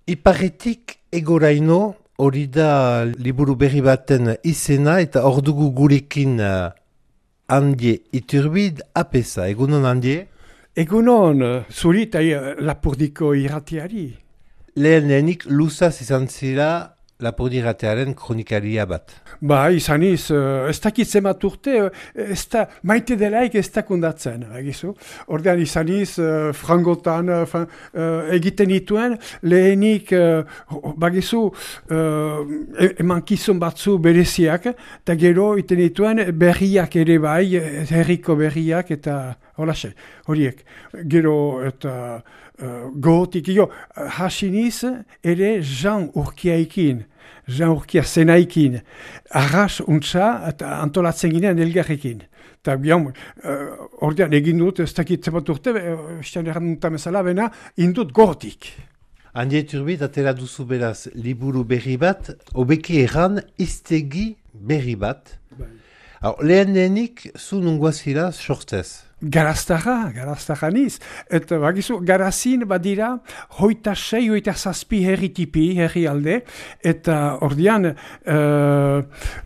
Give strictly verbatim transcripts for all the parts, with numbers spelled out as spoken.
Iparretik egoraino, hori da liburu berri baten izena eta hor dugu gurekin uh, Handie Iturbide apesa. Egunon Handie? Egunon, zuri eta Lapurdiko irratiari. Lehenenik luzaz izan zira Lapurdi irratiaren kronikaria bat. Ba, izaniz, uh, ez dakit zemat urte, ez da, maite delaik ez da kondatzen, egizu. Ordean izaniz, uh, frangotan uh, fin, uh, egiten dituen, lehenik, uh, bagizu, uh, emankizun batzu bereziak, eta gero iten dituen berriak ere bai, herriko berriak eta holaxe, horiek. Gero eta uh, gotik, jo, hasiniz ere Jean Urkiaikin, Jean Urkia zenaikin, arras untza eta antolatzen ginen elgarrekin. Eta bian, uh, ordean egin dut, ez dakit zebat urte, estian erran dutamezala, bena, indut gotik. Handie Iturbide atera duzu beraz liburu berri bat, obeki erran iztegi berri bat. Bai. Lehenenik, zu nungoazira sortzez? Garaztarra, garaztarra niz. Eta bagizu, garazin badira hoita sei, hoita zazpi herri tipi, herri alde, eta ordean uh,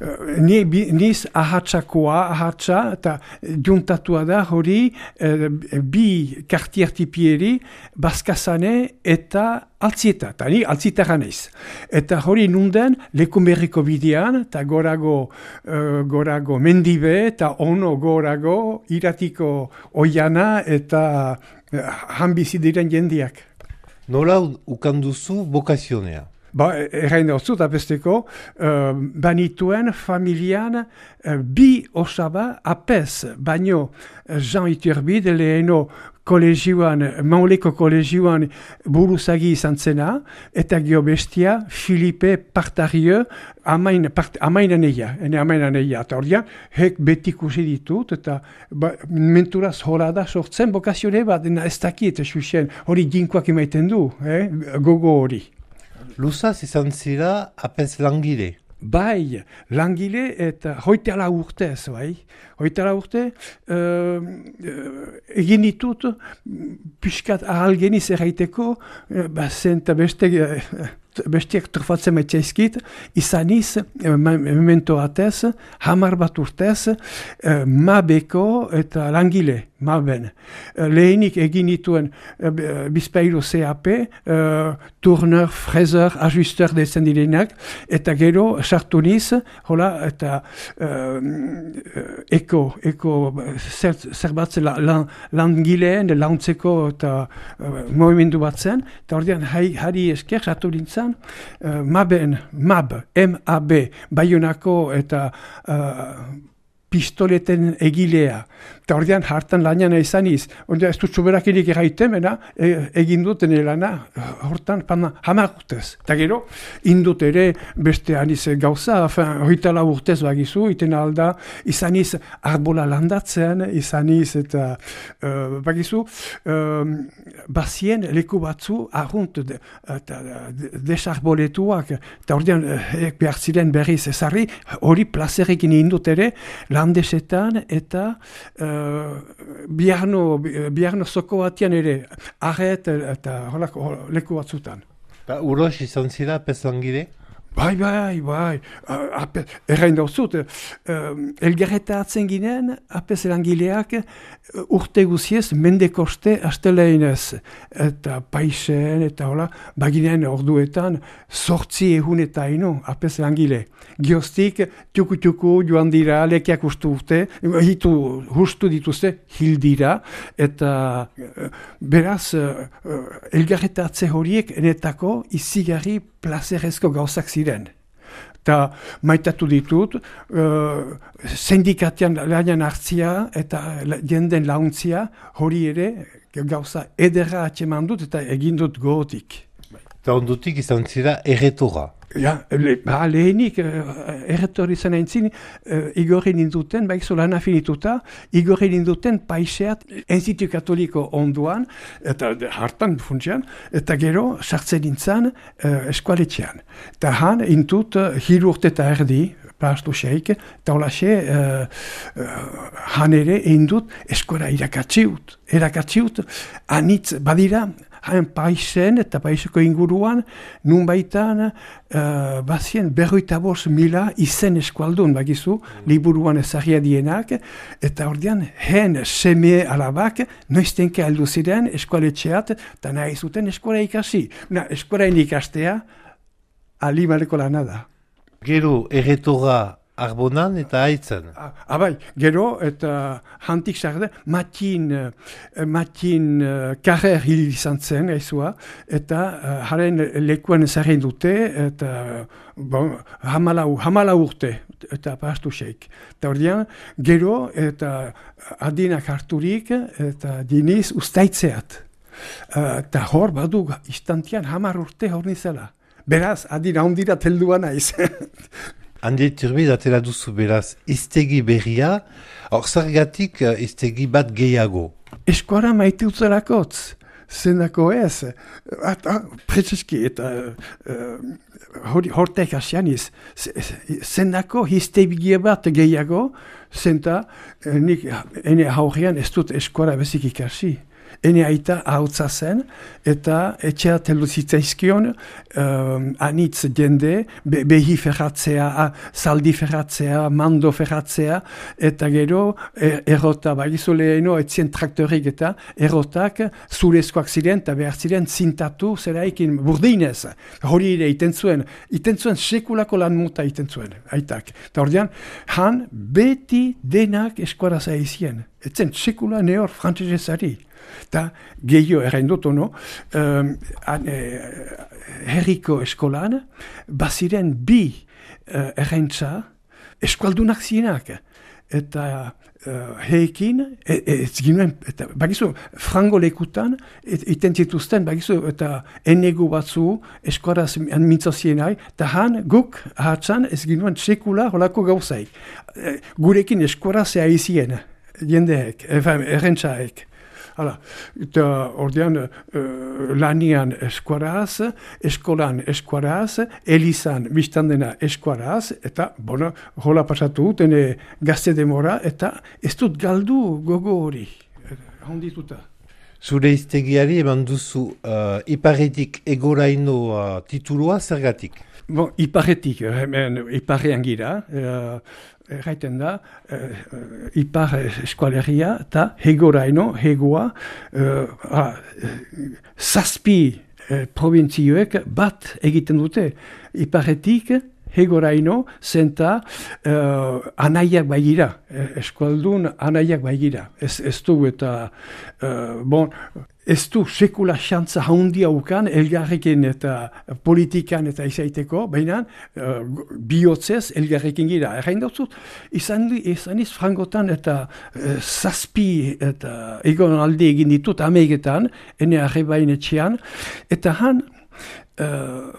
niz ahatsakoa, ahatsa, eta juntatua da hori uh, bi kartier tipieri, Baskazane eta Altzieta, eta ni Altzietara naiz. Eta hori nunden Lekunberriko bidean, eta gorago, uh, gorago mendibe, eta ono gorago iratiko oiana eta uh, hanbizi diren jendiak. Nola ukanduzu bokazionea? Ba, errain dauzut, apesteko, uh, banituen familian uh, bi osaba apes, baino Jean Iturbide leheno kolegioan, Mauleko kolegioan buruzagi izan zena, eta gio bestia, Filipe Partario, amain, part, amainan eia, ene amainan eia. Eta hori, hek beti kusi ditut, eta ba, menturaz hola da sortzen bokazione bat, ez dakit, xuxen, hori ginkoak emaiten du, eh? Gogo hori. Luzaz izan zira apes langile? Bai, langile eta hoitala urtez, bai. Hoitala urte, uh, uh, egin ditut, piskat ahalgeniz erraiteko, uh, bazen eta beste, uh, besteak trofatzen maitzaizkit, izaniz, uh, memento atez, hamar bat urtez, uh, mabeko eta langile, maben. Uh, lehenik egin dituen uh, bizpailu C A P, uh, tourneur, fraiseur, ajusteur dezen direnak, eta gero sartu niz, hola, eta uh, eko, eko zer, zer batzen la, la, langileen, launtzeko eta uh, movimendu batzen, eta ordean hari esker sartu nintzen, uh, maben, mab, M A B, Baionako eta uh, pistoleten egilea. Eta ordean hartan lanian izaniz. Ordean ez dut soberakirik erraiten, mena, e, egin duten lana, hortan, pana, hamar urtez. Eta gero, indut ere beste aniz gauza, hoitala urtez bagizu, iten alda, izaniz arbola landatzen, izaniz eta uh, bagizu, uh, bazien leku batzu arrunt de, de, de, desarboletuak, eta ordean eh, behar ziren berriz ezarri, hori plazerekin indut ere, landesetan eta uh, biarno, biarno zoko batian ere arret eta holako leku batzutan. Ba, uros izan zira apes langile? Bai, bai, bai. Uh, Errain dauzut, uh, elgarretatzen ginen, apes langileak uh, urte guziez, mendekoste asteleinez. Eta paisen, eta hola, baginen orduetan, sortzi ehun eta ino, apes langile. Gioztik, tuku-tuku joan dira, lekiak ustu urte, hitu, hustu dituzte, hil dira, eta uh, beraz, uh, uh, elgarretatze horiek enetako izigarri plazerezko gauzak ziren. Eta maitatu ditut, uh, sindikatian lanian hartzia eta jenden launtzia hori ere gauza ederra atxeman dut eta egin dut gogotik. Eta ondutik izan zira erretora? Ja, le, ba, lehenik uh, erretori zen aintzin, uh, igorri ninduten, baizu lana finituta, igorri ninduten paiseat enzitu katoliko onduan, eta hartan funtsian, eta gero sartzen nintzen uh, eskualetxean. Eta han, intut, uh, hiru urte eta erdi, plastu xeik, eta holaxe, uh, uh, han ere indut eskuara irakatziut. Erakatziut, anitz, badira, hain paisen eta paiseko inguruan, nun baitan, uh, bazien berroita bost mila izen eskualdun, bagizu, mm. liburuan ezagia dienak, eta ordean, hen seme alabak, noiztenke aldu ziren eskualetxeat, eta nahi zuten eskuala ikasi. Na, eskuala ikastea, alimareko lana da. Gero, erretora Arbonan eta Aitzen. Abai, gero, eta hantik sarde, matin, matin uh, karrer hil izan zen, gaizua, eta uh, haren lekuan ezaren dute, eta bon, hamalau, hamalau urte, eta pastu seik. Eta ordean, gero, eta adinak harturik, eta diniz ustaitzeat. Uh, eta hor, badu, istantian hamar urte hor nizela. Beraz, adina ondira teldua naiz. Andi Iturbide atera duzu beraz, iztegi berria, hor zergatik iztegi bat gehiago. Eskuara maite utzelakotz, zendako ez, eta pretzeski, eta uh, hortek asianiz, zendako iztegie bat gehiago, zenta nik ene haurian ez dut eskuara bezik ikasi. Ene aita hautza zen, eta etxea telu zitzaizkion, um, anitz jende, be, behi ferratzea, zaldi ferratzea, mando ferratzea, eta gero er, errota, bagizu leheno, etzien traktorik eta errotak zurezkoak ziren, eta behar ziren zintatu zeraikin burdinez. Hori ere iten zuen, iten zuen sekulako lan muta iten zuen, aitak. Eta ordean, han beti denak eskuara zaizien. Etzen sekula neor frantzesezari. Eta gehiago errain dut, no? Um, herriko eskolan, baziren bi uh, erraintza eskualdunak zienak. Eta uh, heekin, ez e, ginuen, eta bagizu, frango lekutan, iten zituzten, bagizu, eta enegu batzu eskuaraz mintzo zienai, eta han guk hartzan ez ginuen sekula holako gauzaik. E, gurekin eskuaraz ea izien, jendeek, erraintzaek. Hala, eta ordean uh, lanian eskuaraz, eskolan eskuaraz, elizan biztandena eskuaraz, eta, bueno, hola pasatu dut, ene gazte demora, eta ez dut galdu gogo hori, hondituta. Zure iztegiari eman duzu uh, iparetik egoraino uh, titulua zergatik? Bon, iparetik, hemen iparean gira, uh, erraiten da, uh, ipar eskualeria eta hegoraino, hegoa, uh, uh, zazpi uh, provintzioek bat egiten dute. Iparetik, hegoraino, zenta uh, anaiak baigira, eskualdun anaiak baigira. Ez, ez du eta, uh, bon, ez du sekula xantza handia ukan, elgarrekin eta politikan eta izaiteko, baina uh, bihotzez elgarrekin gira. Errain dauzut, izan, izan iz frangotan eta uh, zazpi eta egon alde egin ditut amegetan, ene arrebain etxean, eta han, Uh,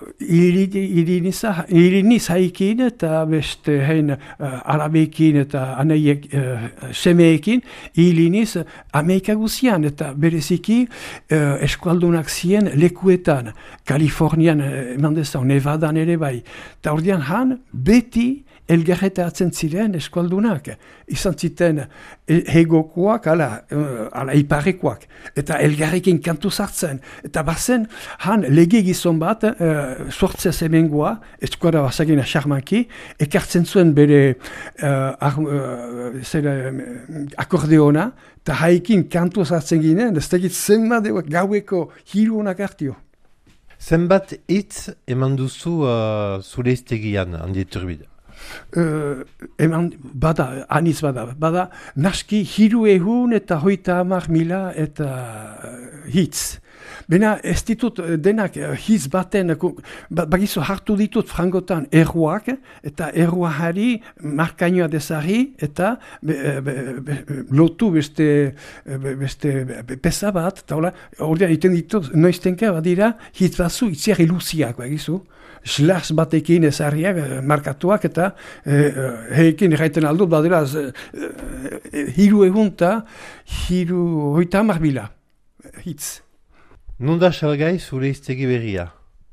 iriniz haikin eta beste hein uh, arabekin eta anaiek uh, semeekin iriniz Amerika guzian eta bereziki uh, eskualdunak zien lekuetan, Kalifornian, eman dezau, Nevadan ere bai. Eta ordean han beti elgarretatzen ziren eskualdunak. Izan ziten hegokoak, ala, uh, ala iparekoak. Eta elgarrekin kantu zartzen. Eta bazen, han lege gizon bat, uh, sortzez hemengoa, eskuara bazagina xarmanki, ekartzen zuen bere uh, ar, uh, zera, akordeona, eta haikin kantu zartzen ginen, ez tegit zenbat gaueko hirunak hartio. Zenbat hitz eman duzu uh, zure iztegian, Andi Iturbide? Uh, eman, bada, aniz bada, bada, naski hiru ehun eta hoita hamar mila eta uh, hitz. Bena ez ditut denak uh, hitz baten, ba, bagizu hartu ditut frangotan erruak, eta erruahari markainoa dezari, eta be, be, be, lotu beste, be, beste be, pesa bat, eta hola, ordean iten ditut, noiztenka badira hitz batzu itziar ilusiak, bagizu. Slaz batekin ezarriak, markatuak, eta eh, heikin erraiten aldut, badera, eh, hiru egun eta hiru hoita hamar bila hitz. Nunda salgai zure iztegi berria?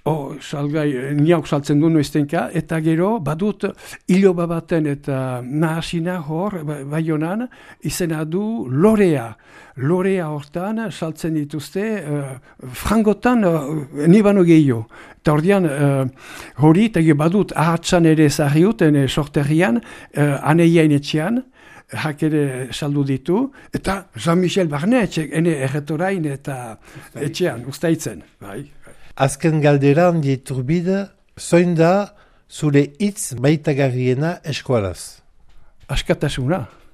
Oh, salgai, niauk saltzen du noiztenka, eta gero, badut, iloba baten eta nahasina hor, Baionan, izena du Lorea. Lorea hortan, saltzen dituzte, uh, frangotan, uh, nibano gehiago. Eta ordean, uh, hori, eta badut, ahatsan ere zarriuten, e, sorterrian, uh, aneiain etxean, hak ere saldu ditu, eta Jean-Michel Barnet, ene erretorain eta etxean, ustaitzen, bai. Azken galdera Andi Iturbide, zoin da zure hitz maitagarriena eskualaz? Askatasuna.